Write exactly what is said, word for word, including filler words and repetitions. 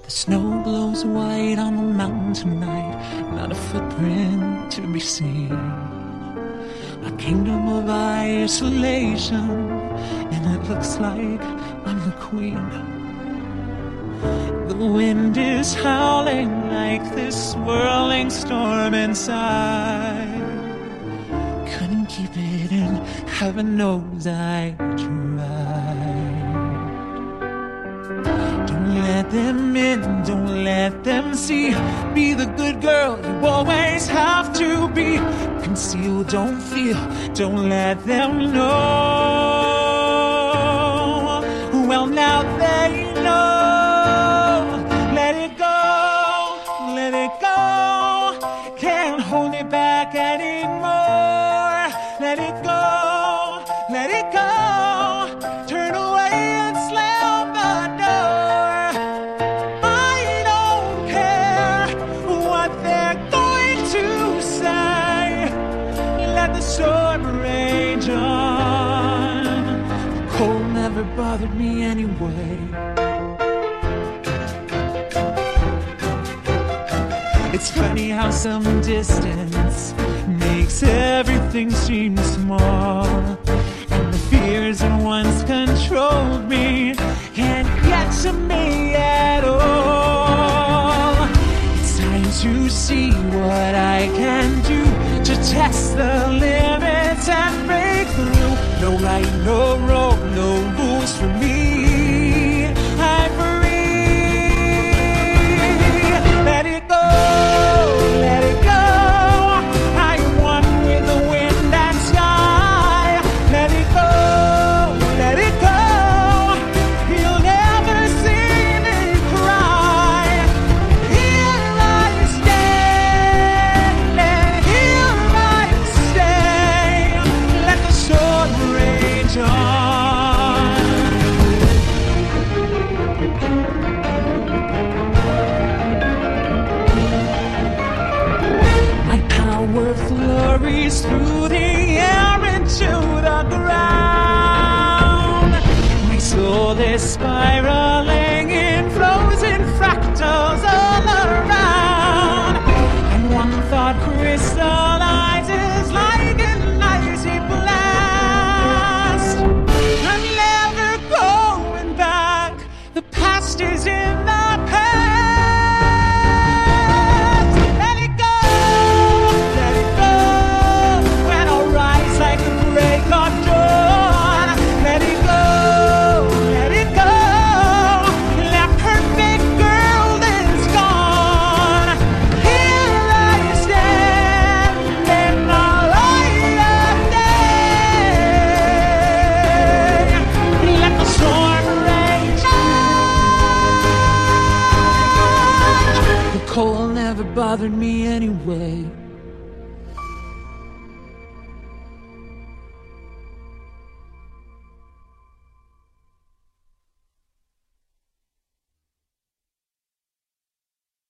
The snow glows white on the mountain tonight, not a footprint to be seen. A kingdom of isolation, and it looks like I'm the queen. The wind is howling like this swirling storm inside. Couldn't keep it in, heaven knows I tried. Don't let them in, don't let them see. Be the good girl you always have to be. Conceal, don't feel, don't let them know. Well, now they know. Let it go, let it go. Can't hold it back anymore. Let it go, let it go. Turn away and slam the door. I don't care what they're going to say. Let the storm rage on. The cold never bothered me anyway. It's funny how some distance makes everything seem small. And the fears that once controlled me can't get to me at all. It's time to see what I can do to test the limits and break through. No right, no wrong, no rules for me. I'm free. Let it go. Let it go. I am one with the wind and sky. Let it go. Let it go. You'll never see me cry. Here I stand, and here I stay. Let the storm rage on. My power flurries through the air into the ground. My soul is spiraling in frozen fractals all around. And one thought crystallizes like an icy blast. I'm never going back. The past is in the past. Let it go, let it go. When I rise like the break of dawn. Let it go, let it go. That perfect girl is gone. Here I stand in the light of day. Let the storm rage on. The cold never bothered me anyway.